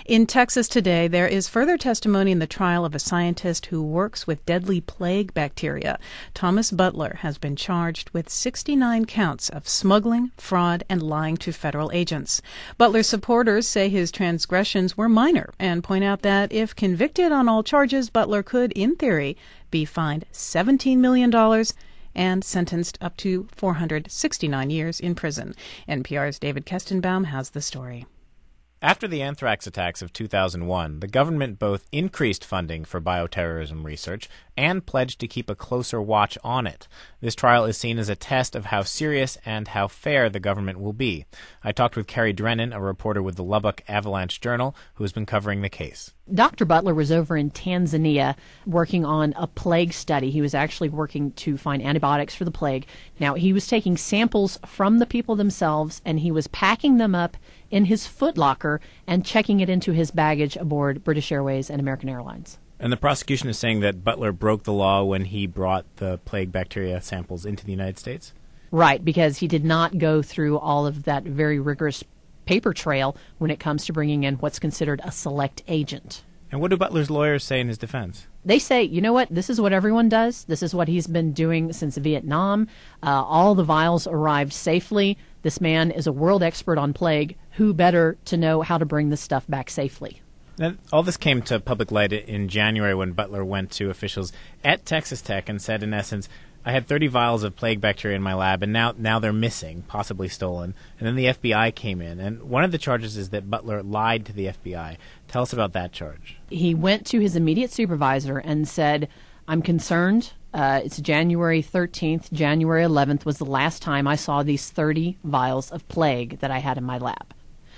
In Texas today, there is further testimony in the trial of a scientist who works with deadly plague bacteria. Thomas Butler has been charged with 69 counts of smuggling, fraud, and lying to federal agents. Butler's supporters say his transgressions were minor and point out that if convicted on all charges, Butler could, in theory, be fined $17 million and sentenced up to 469 years in prison. NPR's David Kestenbaum has the story. After the anthrax attacks of 2001, the government both increased funding for bioterrorism research and pledged to keep a closer watch on it. This trial is seen as a test of how serious and how fair the government will be. I talked with Kerry Drennan, a reporter with the Lubbock Avalanche Journal, who has been covering the case. Dr. Butler was over in Tanzania working on a plague study. He was actually working to find antibiotics for the plague. Now, he was taking samples from the people themselves, and he was packing them up in his footlocker and checking it into his baggage aboard British Airways and American Airlines. And the prosecution is saying that Butler broke the law when he brought the plague bacteria samples into the United States? Right, because he did not go through all of that very rigorous paper trail when it comes to bringing in what's considered a select agent. And what do Butler's lawyers say in his defense? They say, you know what, this is what everyone does. This is what he's been doing since Vietnam. All the vials arrived safely. This man is a world expert on plague. Who better to know how to bring this stuff back safely? Now, all this came to public light in January when Butler went to officials at Texas Tech and said, in essence, I had 30 vials of plague bacteria in my lab, and now they're missing, possibly stolen. And then the FBI came in, and one of the charges is that Butler lied to the FBI. Tell us about that charge. He went to his immediate supervisor and said, I'm concerned. It's January 13th. January 11th was the last time I saw these 30 vials of plague that I had in my lab.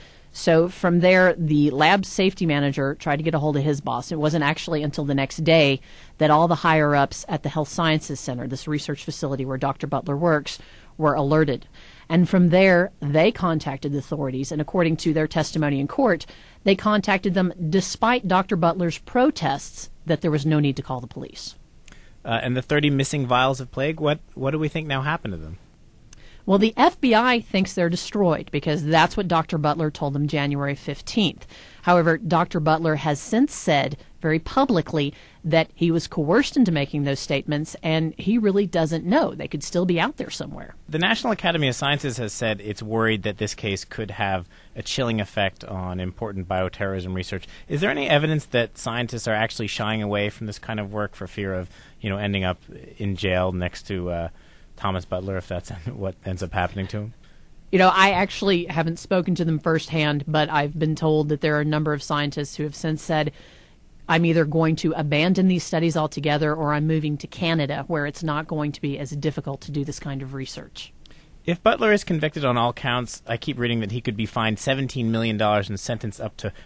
So from there, the lab safety manager tried to get a hold of his boss. It wasn't actually until the next day that all the higher-ups at the Health Sciences Center, this research facility where Dr. Butler works, were alerted. And from there, they contacted the authorities. And according to their testimony in court, they contacted them despite Dr. Butler's protests that there was no need to call the police. And the 30 missing vials of plague, what do we think now happened to them? Well, the FBI thinks they're destroyed because that's what Dr. Butler told them January 15th. However, Dr. Butler has since said very publicly that he was coerced into making those statements, and he really doesn't know. They could still be out there somewhere. The National Academy of Sciences has said it's worried that this case could have a chilling effect on important bioterrorism research. Is there any evidence that scientists are actually shying away from this kind of work for fear of, ending up in jail next to Thomas Butler, if that's what ends up happening to him? I actually haven't spoken to them firsthand, but I've been told that there are a number of scientists who have since said, I'm either going to abandon these studies altogether or I'm moving to Canada, where it's not going to be as difficult to do this kind of research. If Butler is convicted on all counts, I keep reading that he could be fined $17 million and sentenced up to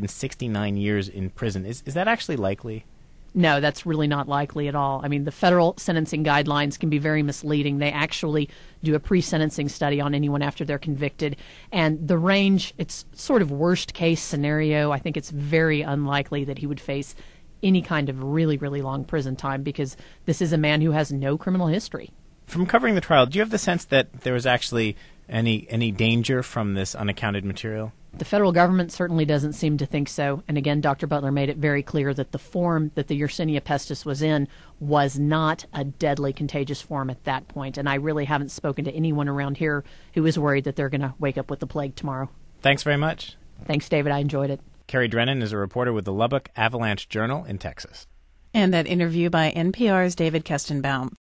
469 years in prison. Is that actually likely? No, that's really not likely at all. I mean, the federal sentencing guidelines can be very misleading. They actually do a pre-sentencing study on anyone after they're convicted. And the range, it's sort of worst-case scenario. I think it's very unlikely that he would face any kind of really, really long prison time because this is a man who has no criminal history. From covering the trial, do you have the sense that there was actually any danger from this unaccounted material? The federal government certainly doesn't seem to think so. And again, Dr. Butler made it very clear that the form that the Yersinia pestis was in was not a deadly contagious form at that point. And I really haven't spoken to anyone around here who is worried that they're going to wake up with the plague tomorrow. Thanks very much. Thanks, David. I enjoyed it. Kerry Drennan is a reporter with the Lubbock Avalanche Journal in Texas. And that interview by NPR's David Kestenbaum.